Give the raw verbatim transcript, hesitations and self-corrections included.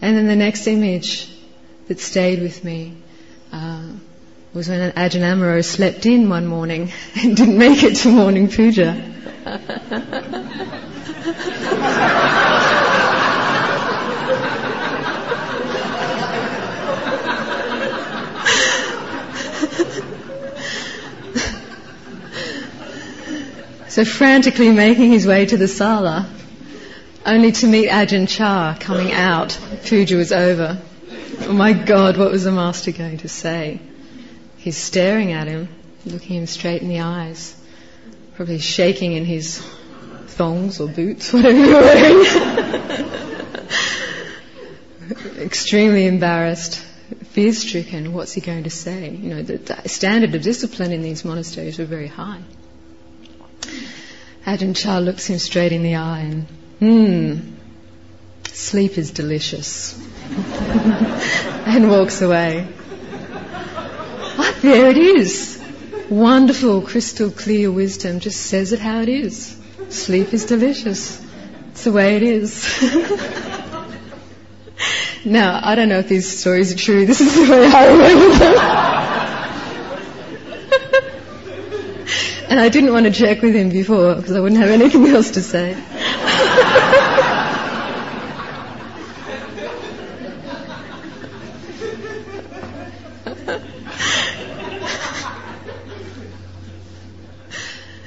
And then the next image that stayed with me uh, was when Ajahn Amaro slept in one morning and didn't make it to morning puja. So frantically making his way to the sala, only to meet Ajahn Chah coming out. Puja was over. Oh my God, what was the master going to say? He's staring at him, looking him straight in the eyes, probably shaking in his thongs or boots, whatever you're wearing. Extremely embarrassed, fear-stricken. What's he going to say? You know, the, the standard of discipline in these monasteries were very high. Ajahn Chah looks him straight in the eye and, hmm, sleep is delicious. And walks away. Ah, there it is. Wonderful, crystal clear wisdom just says it how it is. Sleep is delicious. It's the way it is. Now, I don't know if these stories are true. This is the way I remember them. And I didn't want to check with him before because I wouldn't have anything else to say.